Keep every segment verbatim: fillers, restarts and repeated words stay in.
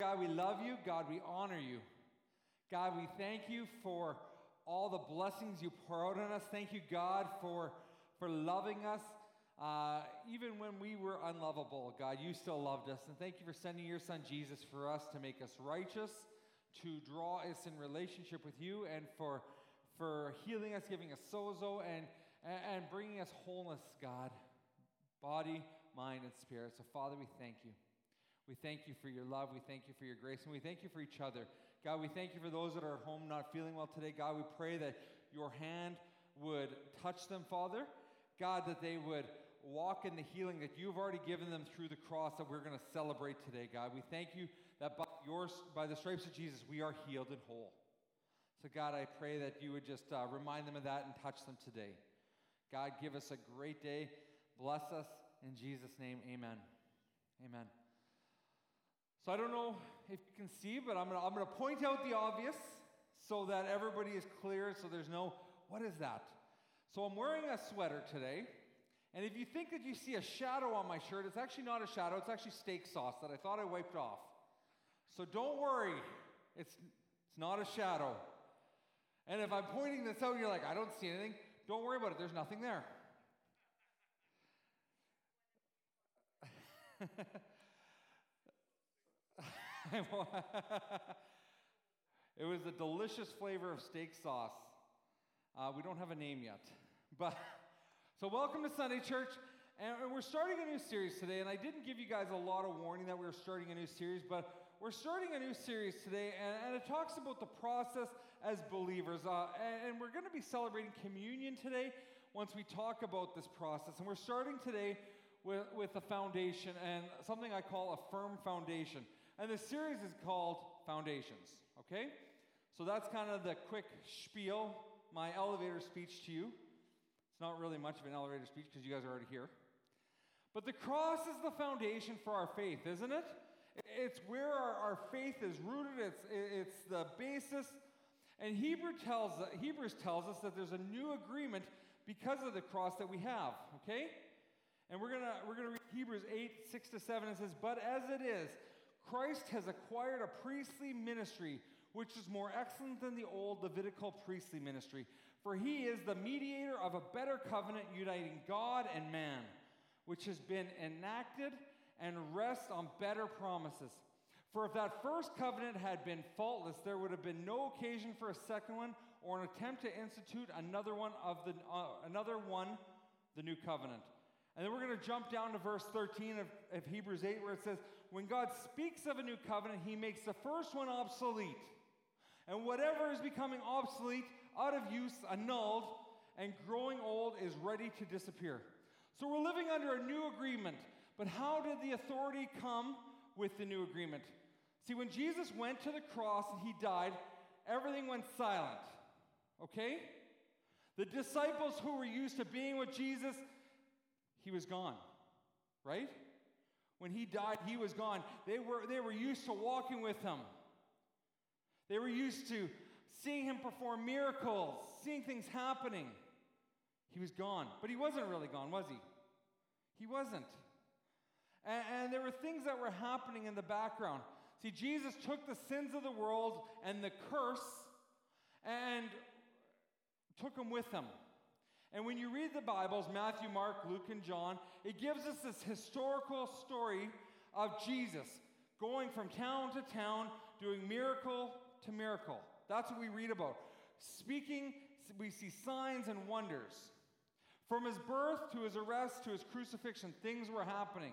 God, we love you. God, we honor you. God, we thank you for all the blessings you pour out on us. Thank you, God, for, for loving us. Uh, even when we were unlovable, God, you still loved us. And thank you for sending your son Jesus for us to make us righteous, to draw us in relationship with you, and for, for healing us, giving us sozo, and, and bringing us wholeness, God, body, mind, and spirit. So, Father, we thank you. We thank you for your love. We thank you for your grace. And we thank you for each other. God, we thank you for those that are at home not feeling well today. God, we pray that your hand would touch them, Father. God, that they would walk in the healing that you've already given them through the cross that we're going to celebrate today, God. We thank you that by, yours, by the stripes of Jesus, we are healed and whole. So, God, I pray that you would just uh, remind them of that and touch them today. God, give us a great day. Bless us. In Jesus' name, amen. Amen. So I don't know if you can see, but I'm going to I'm going to point out the obvious so that everybody is clear, so there's no, what is that? So I'm wearing a sweater today. And if you think that you see a shadow on my shirt, it's actually not a shadow. It's actually steak sauce that I thought I wiped off. So don't worry. It's, it's not a shadow. And if I'm pointing this out and you're like, I don't see anything, don't worry about it. There's nothing there. It was a delicious flavor of steak sauce. Uh, we don't have a name yet. But... So welcome to Sunday Church, and we're starting a new series today, and I didn't give you guys a lot of warning that we were starting a new series, but we're starting a new series today, and, and it talks about the process as believers, uh, and, and we're going to be celebrating communion today once we talk about this process, and we're starting today with, with a foundation, and something I call a firm foundation, and the series is called Foundations, okay? So that's kind of the quick spiel, my elevator speech to you. Not really much of an elevator speech because you guys are already here. But the cross is the foundation for our faith, isn't it? It's where our, our faith is rooted. It's, it's the basis. And Hebrew tells, Hebrews tells us that there's a new agreement because of the cross that we have, okay? And we're going to we're gonna read Hebrews eight, six to seven. It says, "But as it is, Christ has acquired a priestly ministry, which is more excellent than the old Levitical priestly ministry. For he is the mediator of a better covenant uniting God and man, which has been enacted and rests on better promises. For if that first covenant had been faultless, there would have been no occasion for a second one or an attempt to institute another one of the uh, another one, the new covenant." And then we're going to jump down to verse thirteen of, of Hebrews eight, where it says, "When God speaks of a new covenant, he makes the first one obsolete. And whatever is becoming obsolete, out of use, annulled, and growing old is ready to disappear." So we're living under a new agreement. But how did the authority come with the new agreement? See, when Jesus went to the cross and he died, everything went silent. Okay? The disciples who were used to being with Jesus, he was gone. Right? When he died, he was gone. They were, they were used to walking with him. They were used to seeing him perform miracles, seeing things happening. He was gone. But he wasn't really gone, was he? He wasn't. And, and there were things that were happening in the background. See, Jesus took the sins of the world and the curse and took them with him. And when you read the Bibles, Matthew, Mark, Luke, and John, it gives us this historical story of Jesus going from town to town, doing miracle to miracle. That's what we read about. Speaking, we see signs and wonders. From his birth to his arrest to his crucifixion, things were happening.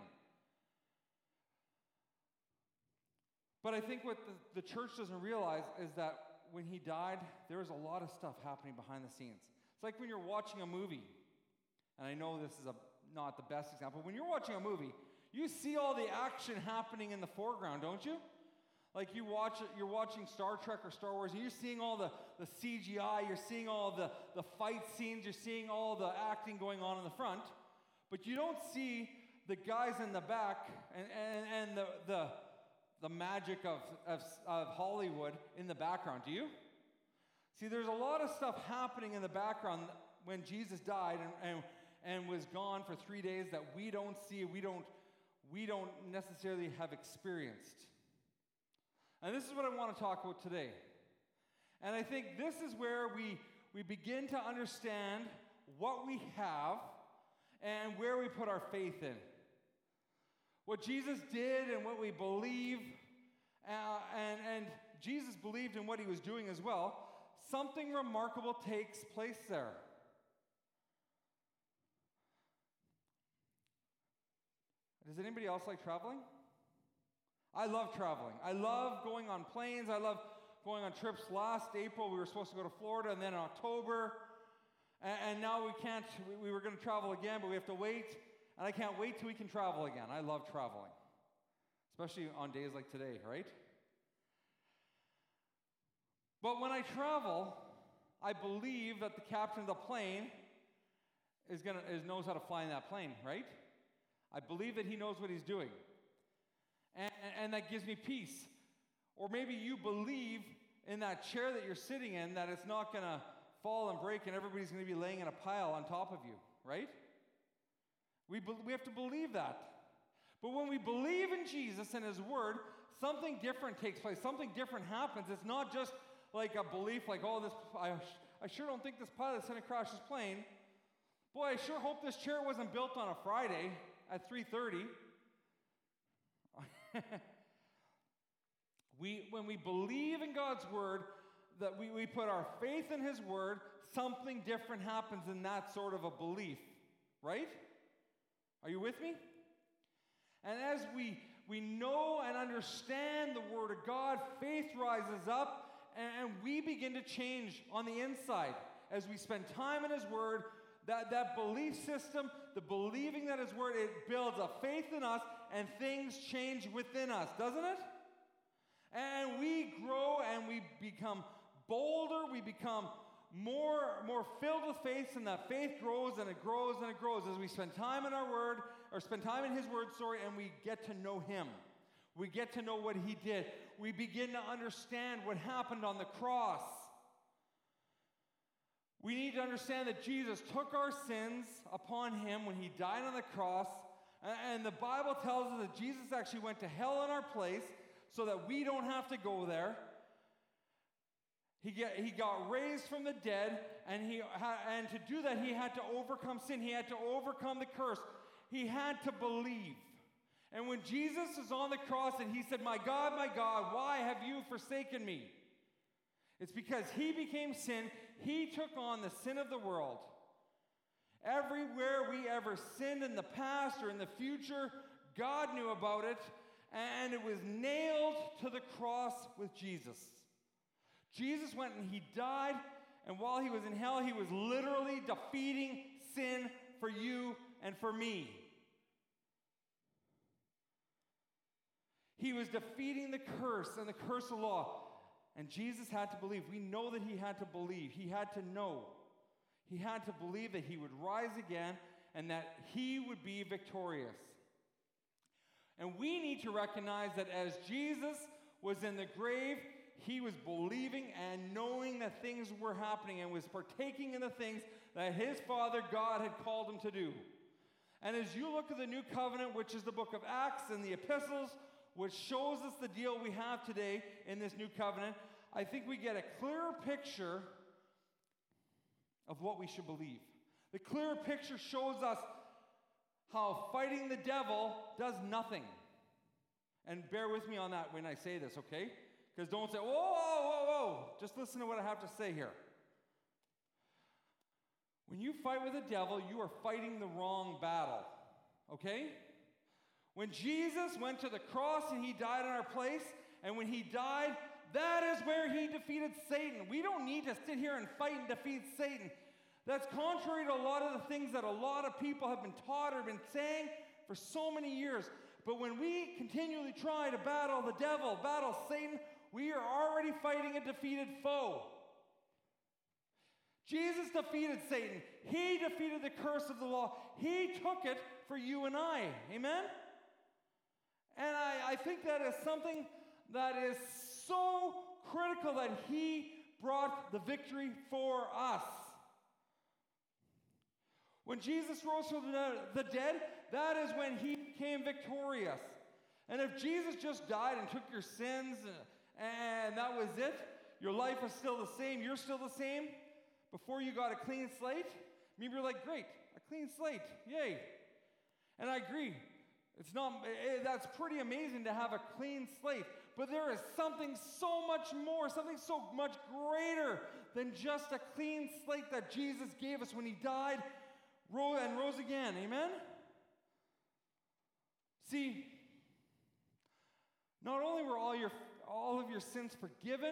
But I think what the, the church doesn't realize is that when he died, there was a lot of stuff happening behind the scenes. It's like when you're watching a movie, and I know this is a, not the best example. When you're watching a movie, you see all the action happening in the foreground, don't you? Like you watch, you're watching Star Trek or Star Wars, and you're seeing all the, the C G I, you're seeing all the, the fight scenes, you're seeing all the acting going on in the front, but you don't see the guys in the back and, and, and the, the, the magic of, of, of Hollywood in the background, do you? See, there's a lot of stuff happening in the background when Jesus died and, and, and was gone for three days that we don't see, we don't, we don't necessarily have experienced. And this is what I want to talk about today. And I think this is where we, we begin to understand what we have and where we put our faith in. What Jesus did and what we believe, uh, and, and Jesus believed in what he was doing as well. Something remarkable takes place there. Does anybody else like traveling? I love traveling. I love going on planes. I love going on trips. Last April, we were supposed to go to Florida, and then in October, and, and now we can't. We, we were going to travel again, but we have to wait, and I can't wait till we can travel again. I love traveling, especially on days like today, right? But when I travel, I believe that the captain of the plane is gonna is knows how to fly in that plane, right? I believe that he knows what he's doing. And, and that gives me peace. Or maybe you believe in that chair that you're sitting in that it's not going to fall and break and everybody's going to be laying in a pile on top of you, right? We, be, we have to believe that. But when we believe in Jesus and his word, something different takes place. Something different happens. It's not just like a belief like, oh, this I, I sure don't think this pilot's going to crash this plane. Boy, I sure hope this chair wasn't built on a Friday at three thirty. we, when we believe in God's word, that we, we put our faith in his word, something different happens in that sort of a belief, right? Are you with me? And as we, we know and understand the word of God, faith rises up, and, and we begin to change on the inside. As we spend time in his word, That, that belief system, the believing that his word, it builds a faith in us and things change within us, doesn't it? And we grow and we become bolder, we become more, more filled with faith, and that faith grows and it grows and it grows as we spend time in our word, or spend time in his word, sorry, and we get to know him. We get to know what he did. We begin to understand what happened on the cross. We need to understand that Jesus took our sins upon him when he died on the cross. And the Bible tells us that Jesus actually went to hell in our place so that we don't have to go there. He, get, he got raised from the dead, and, he ha, and to do that, he had to overcome sin. He had to overcome the curse. He had to believe. And when Jesus is on the cross and he said, "My God, my God, why have you forsaken me?" It's because he became sin. He took on the sin of the world. Everywhere we ever sinned in the past or in the future, God knew about it, and it was nailed to the cross with Jesus. Jesus went and he died, and while he was in hell, he was literally defeating sin for you and for me. He was defeating the curse and the curse of law. And Jesus had to believe. We know that he had to believe. He had to know. He had to believe that he would rise again and that he would be victorious. And we need to recognize that as Jesus was in the grave, he was believing and knowing that things were happening and was partaking in the things that his Father God had called him to do. And as you look at the New Covenant, which is the book of Acts and the epistles, which shows us the deal we have today in this new covenant, I think we get a clearer picture of what we should believe. The clearer picture shows us how fighting the devil does nothing. And bear with me on that when I say this, okay? Because don't say, whoa, whoa, whoa, whoa. Just listen to what I have to say here. When you fight with the devil, you are fighting the wrong battle, okay? When Jesus went to the cross and he died in our place, and when he died, that is where he defeated Satan. We don't need to sit here and fight and defeat Satan. That's contrary to a lot of the things that a lot of people have been taught or been saying for so many years. But when we continually try to battle the devil, battle Satan, we are already fighting a defeated foe. Jesus defeated Satan. He defeated the curse of the law. He took it for you and I. Amen? And I, I think that is something that is so critical, that he brought the victory for us. When Jesus rose from the dead, that is when he became victorious. And if Jesus just died and took your sins and that was it? Your life is still the same, you're still the same before you got a clean slate? Maybe you're like, great, a clean slate, yay. And I agree, it's not, it, that's pretty amazing to have a clean slate, but there is something so much more, something so much greater than just a clean slate that Jesus gave us when he died, rose, and rose again, amen? See, not only were all your all of your sins forgiven,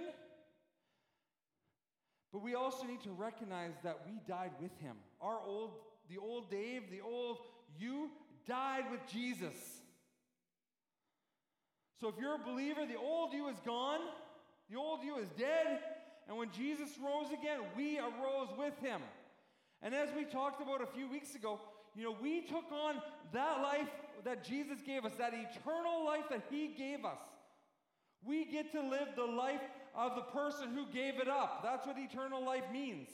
but we also need to recognize that we died with him. Our old, the old Dave, the old you, died with Jesus. So if you're a believer, the old you is gone, the old you is dead, and when Jesus rose again, we arose with him. And as we talked about a few weeks ago, you know, we took on that life that Jesus gave us, that eternal life that he gave us. We get to live the life of the person who gave it up. That's what eternal life means.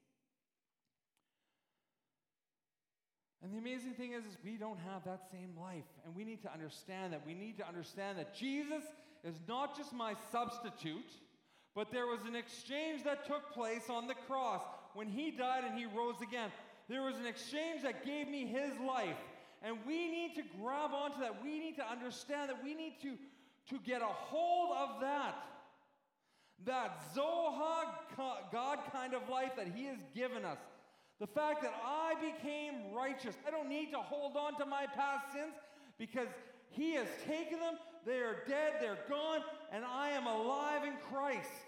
And the amazing thing is, is we don't have that same life. And we need to understand that. We need to understand that Jesus is not just my substitute, but there was an exchange that took place on the cross. When he died and he rose again, there was an exchange that gave me his life. And we need to grab onto that. We need to understand that we need to, to get a hold of that. That Zohar God kind of life that he has given us. The fact that I became righteous. I don't need to hold on to my past sins because he has taken them. They are dead, they're gone, and I am alive in Christ.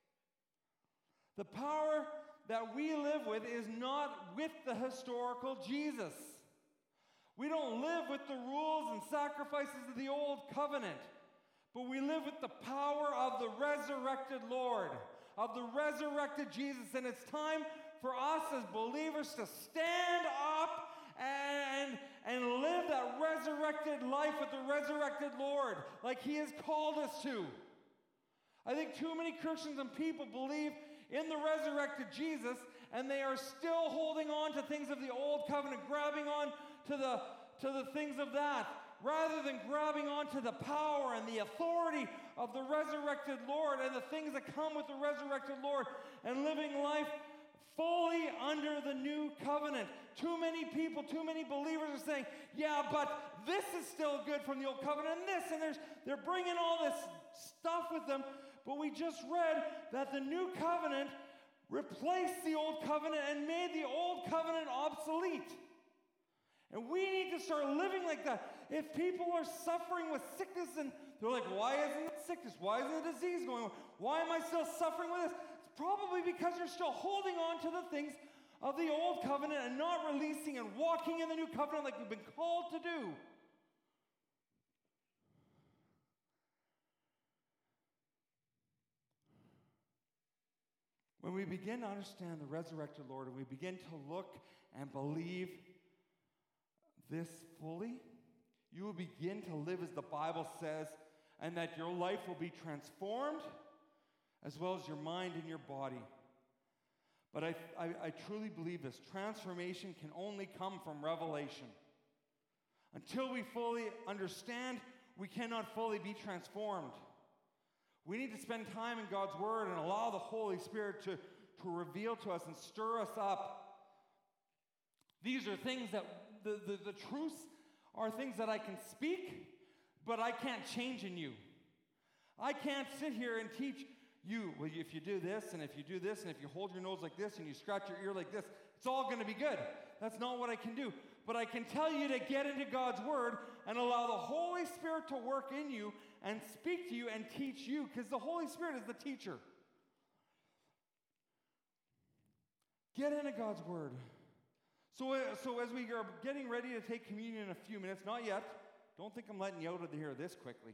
The power that we live with is not with the historical Jesus. We don't live with the rules and sacrifices of the old covenant, but we live with the power of the resurrected Lord, of the resurrected Jesus. And it's time for us as believers to stand up and, and live that resurrected life with the resurrected Lord, like he has called us to. I think too many Christians and people believe in the resurrected Jesus, and they are still holding on to things of the old covenant, grabbing on to the, to the things of that, rather than grabbing onto the power and the authority of the resurrected Lord and the things that come with the resurrected Lord, and living life fully under the new covenant. Too many people, too many believers are saying, yeah, but this is still good from the old covenant, and this, and there's, they're bringing all this stuff with them. But we just read that the new covenant replaced the old covenant and made the old covenant obsolete. And we need to start living like that. If people are suffering with sickness and they're like, why isn't it sickness? Why isn't the disease going on? Why am I still suffering with this? It's probably because you're still holding on to the things of the old covenant and not releasing and walking in the new covenant like we've been called to do. When we begin to understand the resurrected Lord and we begin to look and believe this fully, you will begin to live as the Bible says, and that your life will be transformed as well as your mind and your body. But I, I, I truly believe this. Transformation can only come from revelation. Until we fully understand, we cannot fully be transformed. We need to spend time in God's Word and allow the Holy Spirit to, to reveal to us and stir us up. These are things that, the, the, the truths are things that I can speak, but I can't change in you. I can't sit here and teach you, well, if you do this, and if you do this, and if you hold your nose like this, and you scratch your ear like this, it's all going to be good. That's not what I can do. But I can tell you to get into God's Word and allow the Holy Spirit to work in you and speak to you and teach you, because the Holy Spirit is the teacher. Get into God's Word. So, uh, so as we are getting ready to take communion in a few minutes, not yet, don't think I'm letting you out of here this quickly.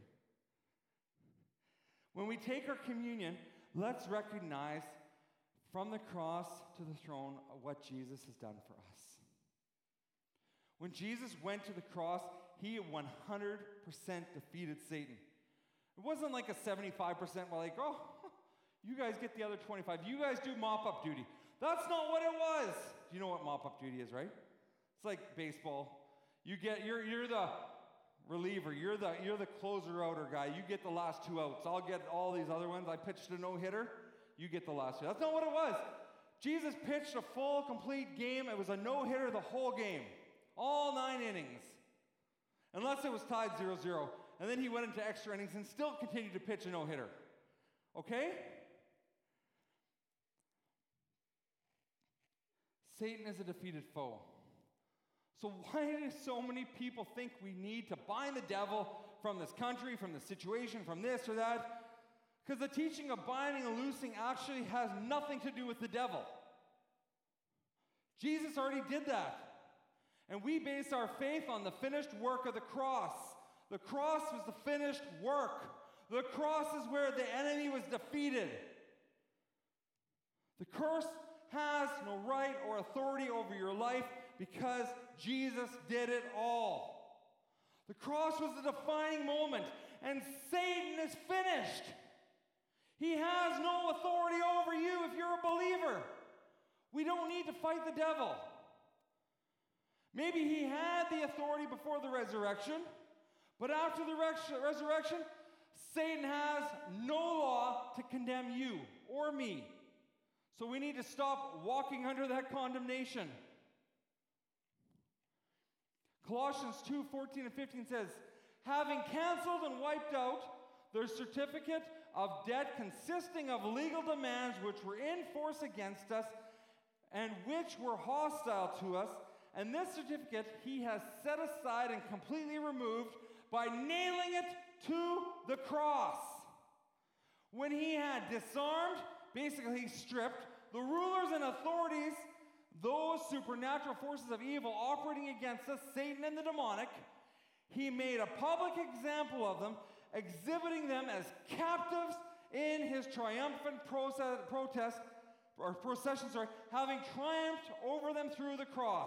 When we take our communion, let's recognize from the cross to the throne what Jesus has done for us. When Jesus went to the cross, he one hundred percent defeated Satan. It wasn't like a seventy-five percent, well, like, oh, you guys get the other twenty-five. You guys do mop-up duty. That's not what it was. You know what mop-up duty is, right? It's like baseball. You get, you're, you're the, reliever. You're the you're the closer outer guy. You get the last two outs. I'll get all these other ones. I pitched a no-hitter. You get the last two. That's not what it was. Jesus pitched a full, complete game. It was a no-hitter the whole game. All nine innings. Unless it was tied zero zero. And then he went into extra innings and still continued to pitch a no-hitter. Okay? Satan is a defeated foe. So why do so many people think we need to bind the devil from this country, from the situation, from this or that? Because the teaching of binding and loosing actually has nothing to do with the devil. Jesus already did that. And we base our faith on the finished work of the cross. The cross was the finished work. The cross is where the enemy was defeated. The curse has no right or authority over your life because Jesus did it all. The cross was the defining moment, and Satan is finished. He has no authority over you if you're a believer. We don't need to fight the devil. Maybe he had the authority before the resurrection, but after the res- resurrection, Satan has no law to condemn you or me. So we need to stop walking under that condemnation. Colossians two fourteen and fifteen says, having canceled and wiped out their certificate of debt consisting of legal demands which were in force against us and which were hostile to us, and this certificate he has set aside and completely removed by nailing it to the cross. When he had disarmed, basically stripped, the rulers and authorities, those supernatural forces of evil operating against us, Satan and the demonic, he made a public example of them, exhibiting them as captives in his triumphant process, protest, or procession, sorry, having triumphed over them through the cross.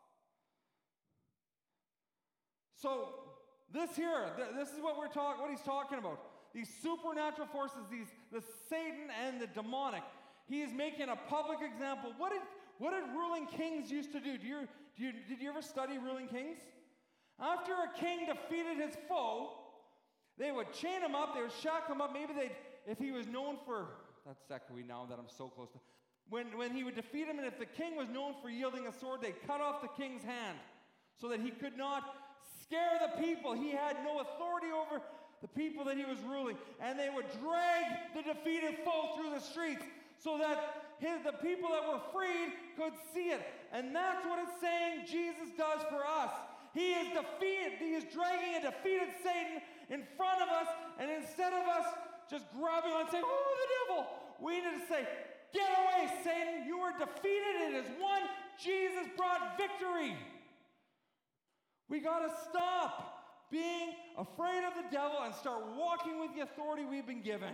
So this here, th- this is what we're talking, what he's talking about. These supernatural forces, these the Satan and the demonic. He is making a public example. What did what did ruling kings used to do? Do you, do you did you ever study ruling kings? After a king defeated his foe, they would chain him up, they would shack him up. Maybe they'd, if he was known for, that's echoey now that I'm so close to, when, when he would defeat him, and if the king was known for yielding a sword, they'd cut off the king's hand so that he could not scare the people. He had no authority over the people that he was ruling. And they would drag the defeated foe through the streets so that his, the people that were freed could see it. And that's what it's saying Jesus does for us. He is defeated. He is dragging a defeated Satan in front of us, and instead of us just grabbing on and saying, oh, the devil, we need to say, get away, Satan. You are defeated. It is won. Jesus brought victory. We got to stop being afraid of the devil and start walking with the authority we've been given.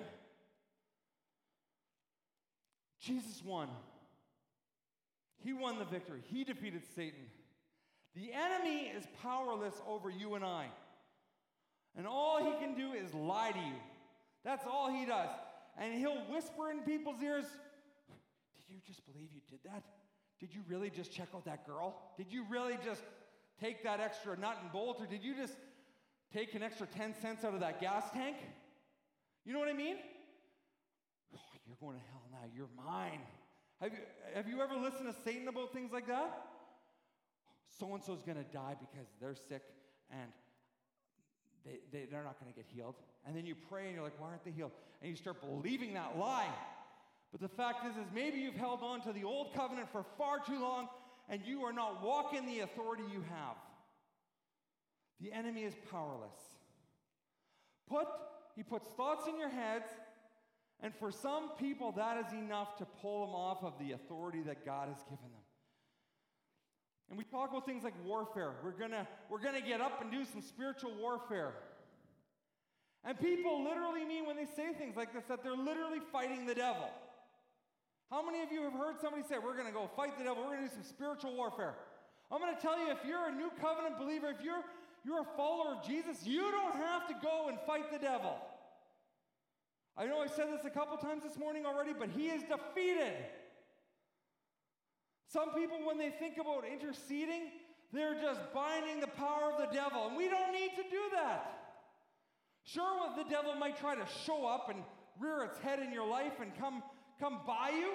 Jesus won. He won the victory. He defeated Satan. The enemy is powerless over you and I. And all he can do is lie to you. That's all he does. And he'll whisper in people's ears, did you just believe you did that? Did you really just check out that girl? Did you really just take that extra nut and bolt? Or did you just take an extra ten cents out of that gas tank? You know what I mean? Oh, you're going to hell now. You're mine. Have you, have you ever listened to Satan about things like that? So-and-so's going to die because they're sick and they, they, they're not going to get healed. And then you pray and you're like, why aren't they healed? And you start believing that lie. But the fact is, is maybe you've held on to the old covenant for far too long and you are not walking the authority you have. The enemy is powerless. Put, he puts thoughts in your heads, and for some people that is enough to pull them off of the authority that God has given them. And we talk about things like warfare. We're gonna, we're gonna get up and do some spiritual warfare. And people literally mean when they say things like this that they're literally fighting the devil. How many of you have heard somebody say, we're gonna go fight the devil, we're gonna do some spiritual warfare? I'm gonna tell you, if you're a new covenant believer, if you're, you're a follower of Jesus, you don't have to go and fight the devil. I know I said this a couple times this morning already, but he is defeated. Some people, when they think about interceding, they're just binding the power of the devil. And we don't need to do that. Sure, well, the devil might try to show up and rear its head in your life and come, come by you.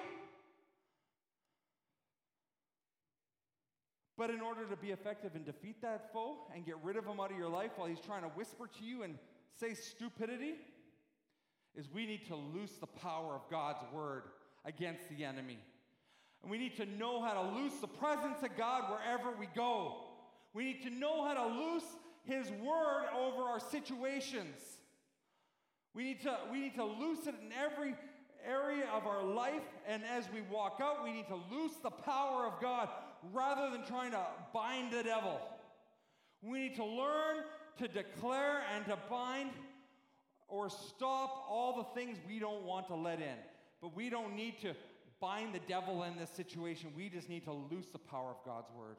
But in order to be effective and defeat that foe and get rid of him out of your life while he's trying to whisper to you and say stupidity, is we need to loose the power of God's word against the enemy. And we need to know how to loose the presence of God wherever we go. We need to know how to loose his word over our situations. We need to, we need to loose it in every area of our life, and as we walk out, we need to loose the power of God rather than trying to bind the devil. We need to learn to declare and to bind or stop all the things we don't want to let in. But we don't need to bind the devil in this situation. We just need to loose the power of God's word.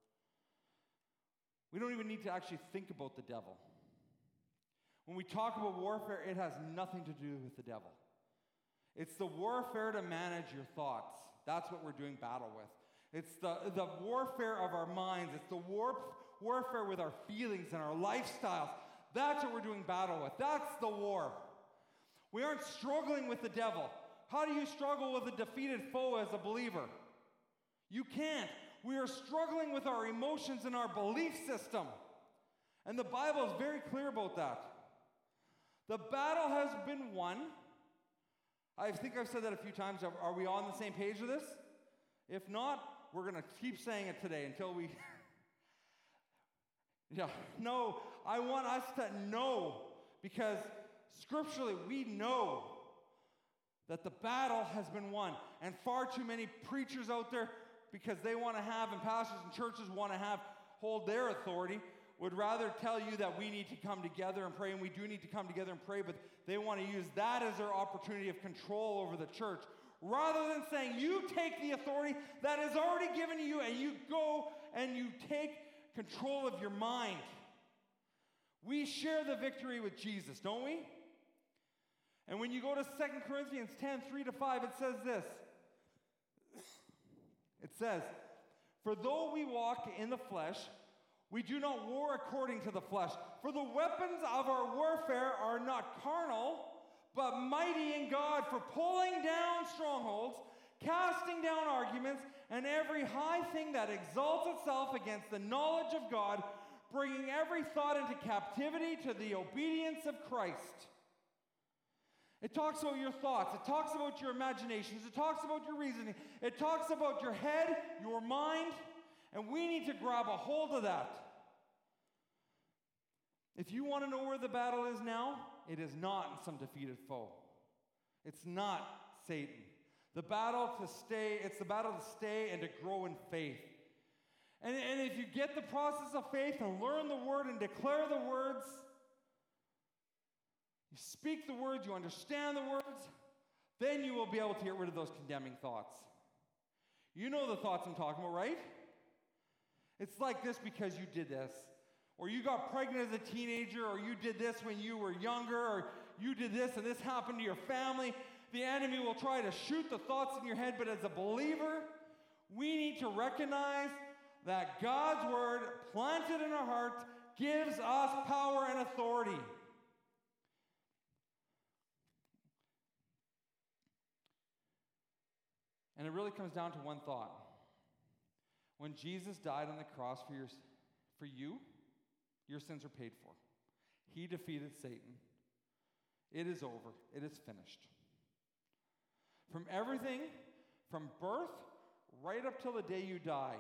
We don't even need to actually think about the devil. When we talk about warfare, it has nothing to do with the devil. It's the warfare to manage your thoughts. That's what we're doing battle with. It's the, the warfare of our minds. It's the war, warfare with our feelings and our lifestyles. That's what we're doing battle with. That's the war. We aren't struggling with the devil. How do you struggle with a defeated foe as a believer? You can't. We are struggling with our emotions and our belief system. And the Bible is very clear about that. The battle has been won. I think I've said that a few times. Are we on the same page with this? If not, we're going to keep saying it today until we... yeah, no, I want us to know, because scripturally we know that the battle has been won. And far too many preachers out there, because they want to have, and pastors and churches want to have, hold their authority, would rather tell you that we need to come together and pray, and we do need to come together and pray, but they want to use that as their opportunity of control over the church, rather than saying, you take the authority that is already given to you, and you go and you take control of your mind. We share the victory with Jesus, don't we? And when you go to Second Corinthians ten, three to five, it says this. It says, for though we walk in the flesh, we do not war according to the flesh. For the weapons of our warfare are not carnal, but mighty in God for pulling down strongholds, casting down arguments, and every high thing that exalts itself against the knowledge of God, bringing every thought into captivity to the obedience of Christ. It talks about your thoughts. It talks about your imaginations. It talks about your reasoning. It talks about your head, your mind, and we need to grab a hold of that. If you want to know where the battle is now, it is not in some defeated foe. It's not Satan. The battle to stay, it's the battle to stay and to grow in faith. And, and if you get the process of faith and learn the word and declare the words, you speak the words, you understand the words, then you will be able to get rid of those condemning thoughts. You know the thoughts I'm talking about, right? It's like this because you did this. Or you got pregnant as a teenager, or you did this when you were younger, or you did this and this happened to your family. The enemy will try to shoot the thoughts in your head, but as a believer, we need to recognize that God's word, planted in our hearts, gives us power and authority. And it really comes down to one thought. When Jesus died on the cross for your, for you, your sins are paid for. He defeated Satan. It is over. It is finished. From everything, from birth right up till the day you die,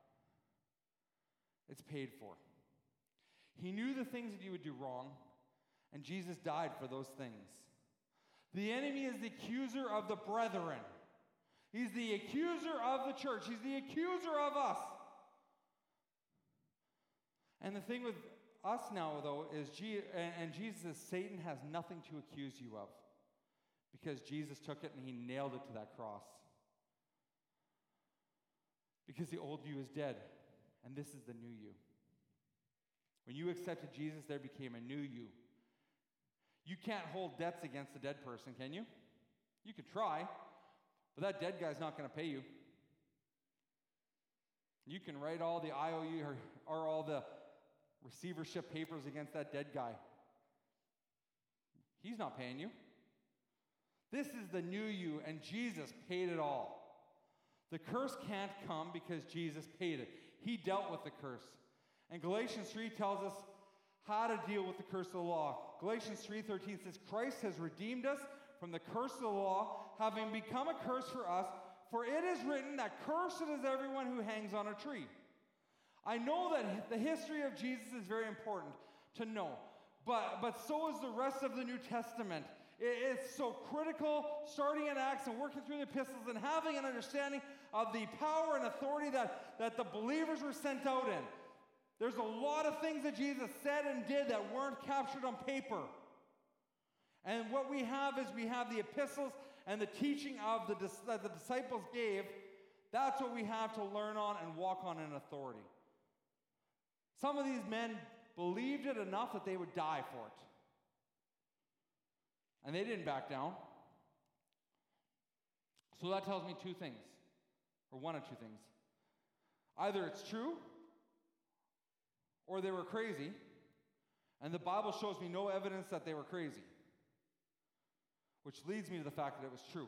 it's paid for. He knew the things that you would do wrong, and Jesus died for those things. The enemy is the accuser of the brethren. He's the accuser of the church. He's the accuser of us. And the thing with us now, though, is G- and, and Jesus says Satan has nothing to accuse you of, because Jesus took it and he nailed it to that cross. Because the old you is dead, and this is the new you. When you accepted Jesus, there became a new you. You can't hold debts against a dead person, can you? You could try. But that dead guy's not going to pay you. You can write all the I O U or, or all the receivership papers against that dead guy. He's not paying you. This is the new you, and Jesus paid it all. The curse can't come because Jesus paid it. He dealt with the curse. And Galatians three tells us how to deal with the curse of the law. Galatians three thirteen says, Christ has redeemed us from the curse of the law, having become a curse for us, for it is written that cursed is everyone who hangs on a tree. I know that the history of Jesus is very important to know, but, but so is the rest of the New Testament. It, it's so critical, starting in Acts and working through the epistles and having an understanding of the power and authority that, that the believers were sent out in. There's a lot of things that Jesus said and did that weren't captured on paper. And what we have is we have the epistles and the teaching of the that the disciples gave. That's what we have to learn on and walk on in authority. Some of these men believed it enough that they would die for it. And they didn't back down. So that tells me two things, or one of two things. Either it's true, or they were crazy, and the Bible shows me no evidence that they were crazy, which leads me to the fact that it was true.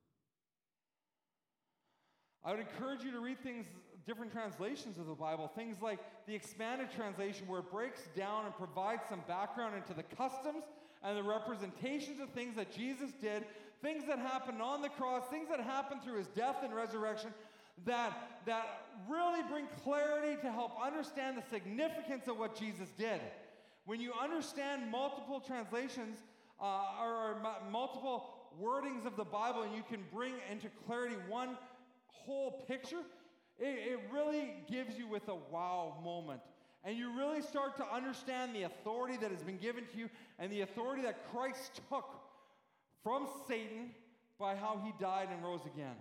I would encourage you to read things, different translations of the Bible, things like the expanded translation where it breaks down and provides some background into the customs and the representations of things that Jesus did, things that happened on the cross, things that happened through his death and resurrection, that, that really bring clarity to help understand the significance of what Jesus did. When you understand multiple translations uh, or, or m- multiple wordings of the Bible, and you can bring into clarity one whole picture, it, it really gives you with a wow moment. And you really start to understand the authority that has been given to you and the authority that Christ took from Satan by how he died and rose again.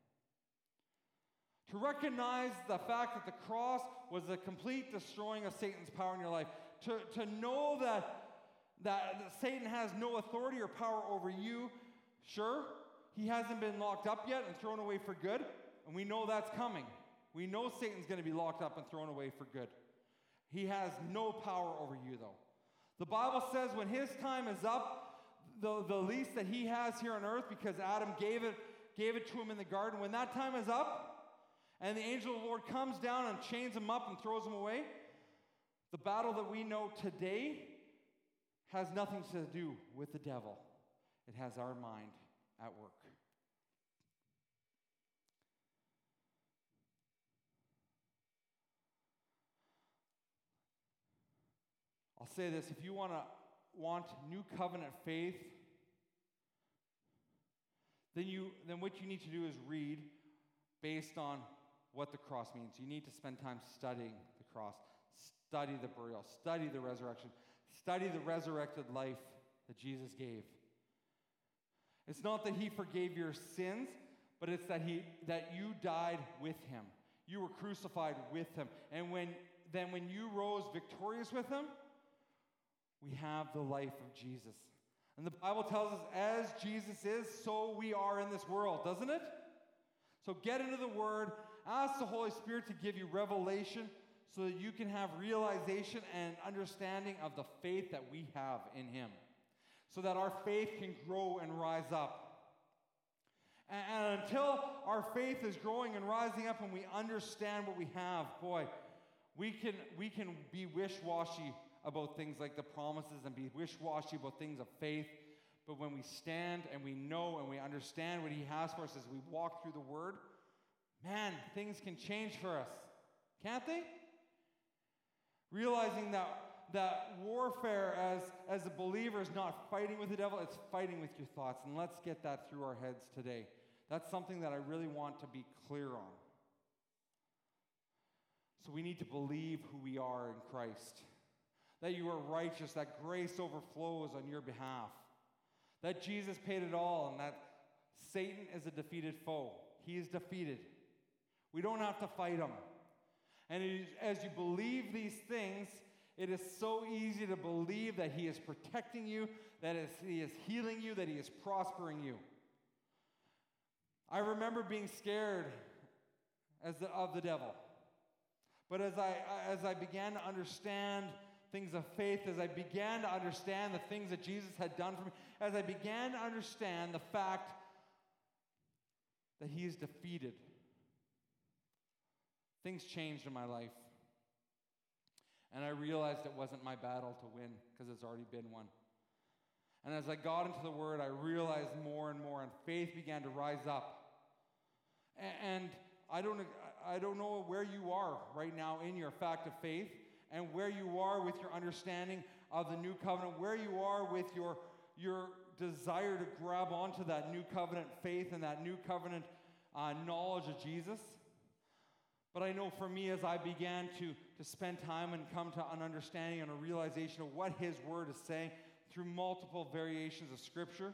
To recognize the fact that the cross was the complete destroying of Satan's power in your life. To, to know that, that, that Satan has no authority or power over you. Sure, he hasn't been locked up yet and thrown away for good. And we know that's coming. We know Satan's going to be locked up and thrown away for good. He has no power over you, though. The Bible says when his time is up, the, the least that he has here on earth, because Adam gave it, gave it to him in the garden, when that time is up, and the angel of the Lord comes down and chains him up and throws him away, the battle that we know today has nothing to do with the devil. It has our mind at work. I'll say this, if you want to want new covenant faith, then you then what you need to do is read based on what the cross means. You need to spend time studying the cross, study the burial, study the resurrection, study the resurrected life that Jesus gave. It's not that he forgave your sins, but it's that he that you died with him. You were crucified with him. And when then when you rose victorious with him, we have the life of Jesus. And the Bible tells us, as Jesus is, so we are in this world, doesn't it? So get into the Word, ask the Holy Spirit to give you revelation so that you can have realization and understanding of the faith that we have in him, so that our faith can grow and rise up. And, and until our faith is growing and rising up and we understand what we have, boy, we can, we can be wish-washy about things like the promises and be wish-washy about things of faith. But when we stand and we know and we understand what he has for us as we walk through the Word, man, things can change for us. Can't they? Realizing that, that warfare as, as a believer is not fighting with the devil, it's fighting with your thoughts. And let's get that through our heads today. That's something that I really want to be clear on. So we need to believe who we are in Christ. That you are righteous, that grace overflows on your behalf. That Jesus paid it all, and that Satan is a defeated foe. He is defeated. We don't have to fight him. And it is, as you believe these things, it is so easy to believe that he is protecting you, that is, he is healing you, that he is prospering you. I remember being scared as the, of the devil. But as I, as I began to understand things of faith, as I began to understand the things that Jesus had done for me, as I began to understand the fact that he is defeated, things changed in my life. And I realized it wasn't my battle to win, because it's already been won. And as I got into the Word, I realized more and more, and faith began to rise up. And I don't, I don't know where you are right now in your fact of faith, and where you are with your understanding of the new covenant, where you are with your, your desire to grab onto that new covenant faith and that new covenant uh, knowledge of Jesus. But I know for me, as I began to, to spend time and come to an understanding and a realization of what his word is saying through multiple variations of Scripture,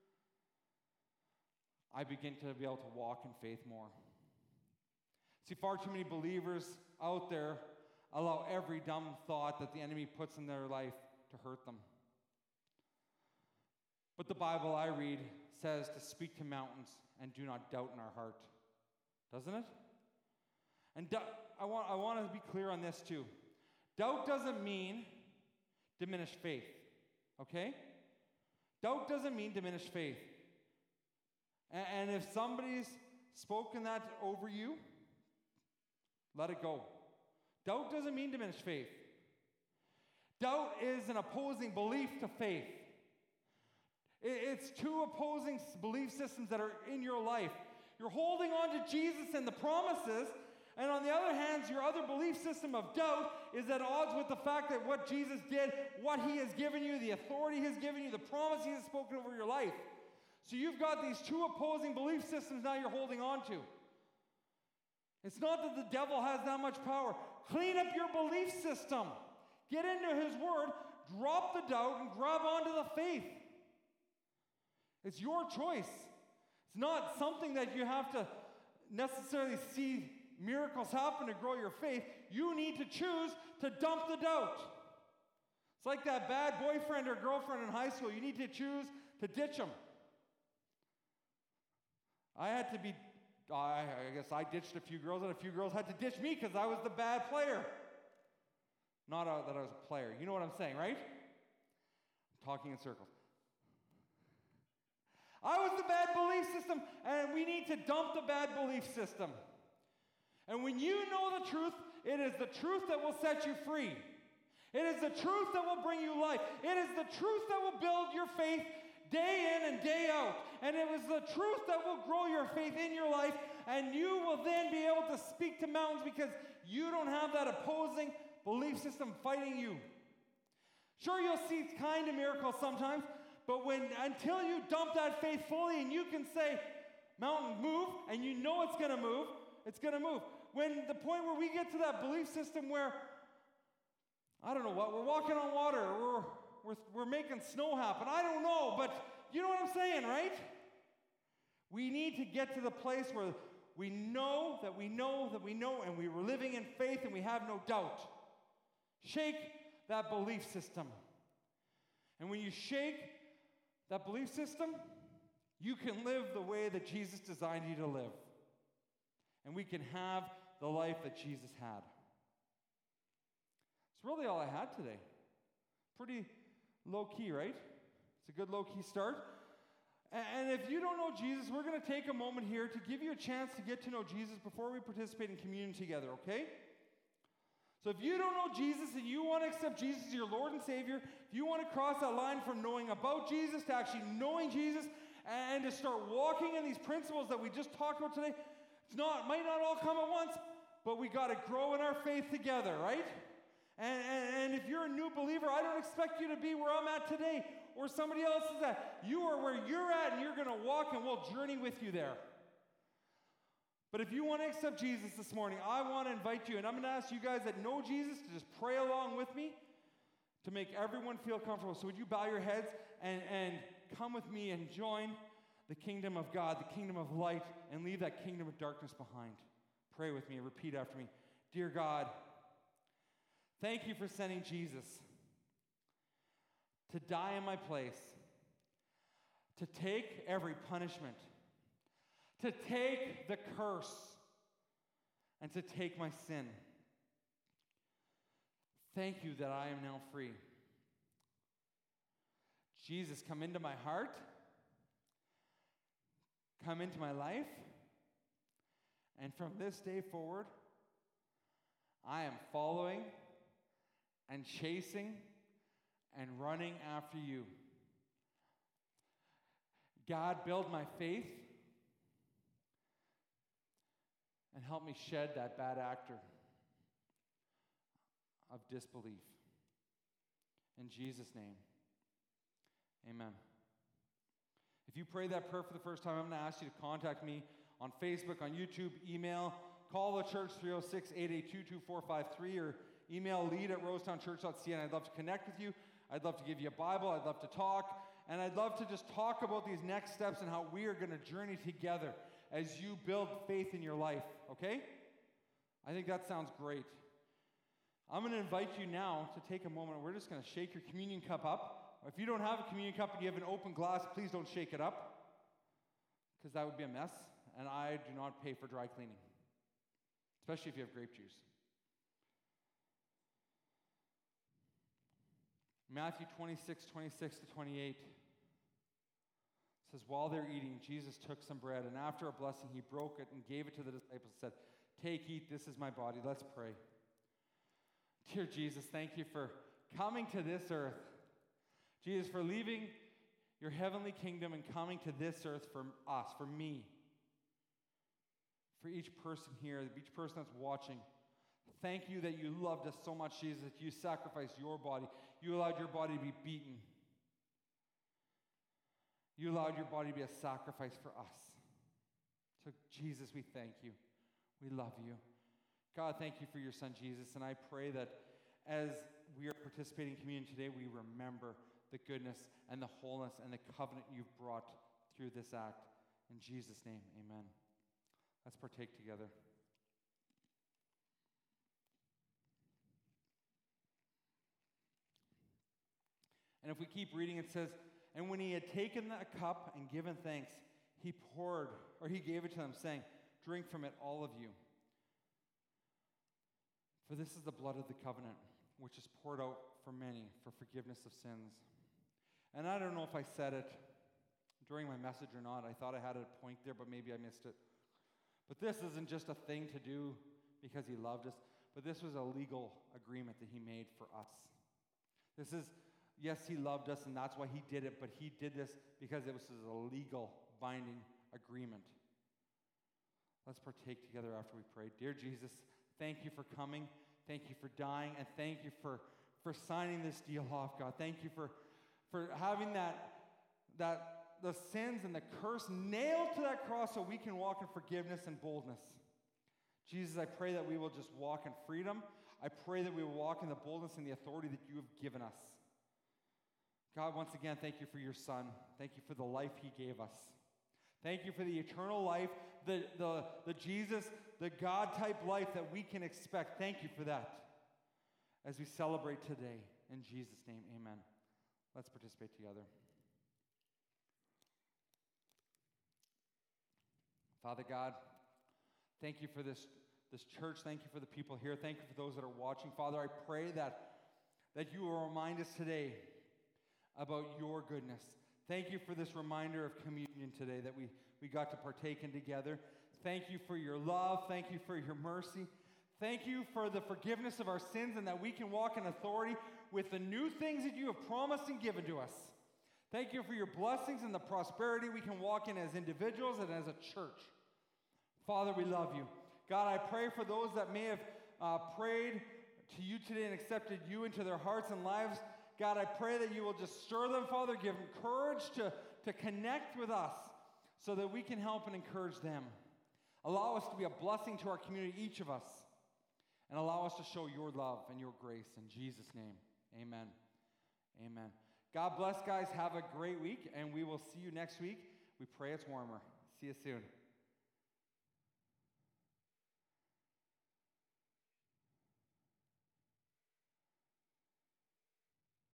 I begin to be able to walk in faith more. See, far too many believers out there allow every dumb thought that the enemy puts in their life to hurt them. But the Bible I read says to speak to mountains and do not doubt in our heart. Doesn't it? And do- I want, I want to be clear on this too. Doubt doesn't mean diminished faith, okay? Doubt doesn't mean diminished faith. And, and if somebody's spoken that over you, let it go. Doubt doesn't mean diminished faith. Doubt is an opposing belief to faith. It's two opposing belief systems that are in your life. You're holding on to Jesus and the promises, and on the other hand, your other belief system of doubt is at odds with the fact that what Jesus did, what he has given you, the authority he has given you, the promise he has spoken over your life. So you've got these two opposing belief systems now you're holding on to. It's not that the devil has that much power. Clean up your belief system. Get into his word, drop the doubt, and grab onto the faith. It's your choice. It's not something that you have to necessarily see miracles happen to grow your faith. You need to choose to dump the doubt. It's like that bad boyfriend or girlfriend in high school. You need to choose to ditch them. I had to be, I, I guess I ditched a few girls, and a few girls had to ditch me because I was the bad player. Not a, that I was a player. You know what I'm saying, right? I'm talking in circles. I was the bad belief system, and we need to dump the bad belief system. And when you know the truth, it is the truth that will set you free. It is the truth that will bring you life. It is the truth that will build your faith day in and day out. And it is the truth that will grow your faith in your life, and you will then be able to speak to mountains because you don't have that opposing belief system fighting you. Sure, you'll see kind of miracles sometimes, but when until you dump that faith fully and you can say, mountain, move, and you know it's going to move, it's going to move. When the point where we get to that belief system where, I don't know what, we're walking on water, we're, we're, we're making snow happen, I don't know, but you know what I'm saying, right? We need to get to the place where we know that we know that we know, and we were living in faith and we have no doubt. Shake that belief system. And when you shake that belief system, you can live the way that Jesus designed you to live. And we can have the life that Jesus had. It's really all I had today. Pretty low-key, right? It's a good low-key start. And if you don't know Jesus, we're going to take a moment here to give you a chance to get to know Jesus before we participate in communion together, okay? So if you don't know Jesus and you want to accept Jesus as your Lord and Savior, if you want to cross that line from knowing about Jesus to actually knowing Jesus and to start walking in these principles that we just talked about today, it's not, might not all come at once, but we got to grow in our faith together, right? And, and, and if you're a new believer, I don't expect you to be where I'm at today or somebody else is at. You are where you're at, and you're going to walk, and we'll journey with you there. But if you want to accept Jesus this morning, I want to invite you, and I'm going to ask you guys that know Jesus to just pray along with me to make everyone feel comfortable. So would you bow your heads and, and come with me and join the kingdom of God, the kingdom of light, and leave that kingdom of darkness behind. Pray with me and repeat after me. Dear God, thank you for sending Jesus to die in my place, to take every punishment, to take the curse, and to take my sin. Thank you that I am now free. Jesus, come into my heart. Come into my life. And from this day forward, I am following and chasing and running after you. God, build my faith and help me shed that bad actor of disbelief. In Jesus' name, amen. If you pray that prayer for the first time, I'm going to ask you to contact me on Facebook, on YouTube, email, call the church three oh six, eight eight two, two four five three, or email lead at rosetown church dot c n. I'd love to connect with you. I'd love to give you a Bible. I'd love to talk. And I'd love to just talk about these next steps and how we are going to journey together as you build faith in your life, okay? I think that sounds great. I'm going to invite you now to take a moment. We're just going to shake your communion cup up. If you don't have a communion cup and you have an open glass, please don't shake it up, because that would be a mess. And I do not pay for dry cleaning, especially if you have grape juice. Matthew twenty-six, twenty-six to twenty-eight says, while they're eating, Jesus took some bread, and after a blessing, he broke it and gave it to the disciples and said, take, eat, this is my body. Let's pray. Dear Jesus, thank you for coming to this earth. Jesus, for leaving your heavenly kingdom and coming to this earth for us, for me, for each person here, each person that's watching. Thank you that you loved us so much, Jesus, that you sacrificed your body. You allowed your body to be beaten. You allowed your body to be a sacrifice for us. So, Jesus, we thank you. We love you. God, thank you for your son, Jesus. And I pray that as we are participating in communion today, we remember the goodness and the wholeness and the covenant you've brought through this act. In Jesus' name, amen. Let's partake together. And if we keep reading, it says, and when he had taken the cup and given thanks, he poured, or he gave it to them, saying, drink from it, all of you. For this is the blood of the covenant, which is poured out for many for forgiveness of sins. And I don't know if I said it during my message or not. I thought I had a point there, but maybe I missed it. But this isn't just a thing to do because he loved us, but this was a legal agreement that he made for us. This is, yes, he loved us, and that's why he did it, but he did this because it was a legal, binding agreement. Let's partake together after we pray. Dear Jesus, thank you for coming. Thank you for dying, and thank you for, for signing this deal off, God. Thank you for, for having that, that the sins and the curse nailed to that cross so we can walk in forgiveness and boldness. Jesus, I pray that we will just walk in freedom. I pray that we will walk in the boldness and the authority that you have given us. God, once again, thank you for your son. Thank you for the life he gave us. Thank you for the eternal life, the, the, the Jesus, the God-type life that we can expect. Thank you for that as we celebrate today. In Jesus' name, amen. Let's participate together. Father God, thank you for this, this church. Thank you for the people here. Thank you for those that are watching. Father, I pray that, that you will remind us today about your goodness. Thank you for this reminder of communion today that we, we got to partake in together. Thank you for your love. Thank you for your mercy. Thank you for the forgiveness of our sins and that we can walk in authority with the new things that you have promised and given to us. Thank you for your blessings and the prosperity we can walk in as individuals and as a church. Father, we love you. God, I pray for those that may have uh, prayed to you today and accepted you into their hearts and lives. God, I pray that you will just stir them, Father, give them courage to, to connect with us so that we can help and encourage them. Allow us to be a blessing to our community, each of us, and allow us to show your love and your grace. In Jesus' name, amen. Amen. God bless, guys. Have a great week, and we will see you next week. We pray it's warmer. See you soon.